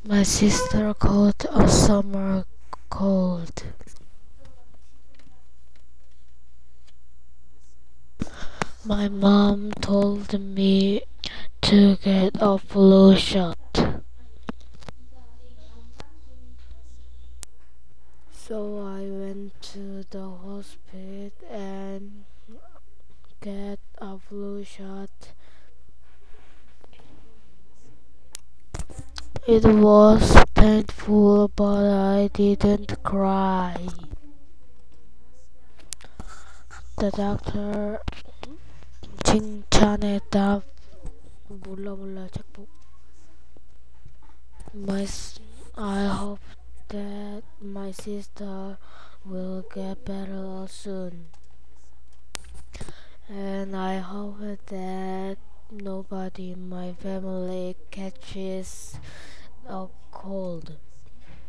My sister caught a summer cold. My mom told me to get a flu shot. So I went to the hospital and get a flu shot. It was painful, but I didn't cry. The doctor 칭찬했다. 몰라 책복. My, I hope that my sister will get better soon, and I hope that nobody in my family catches a cold.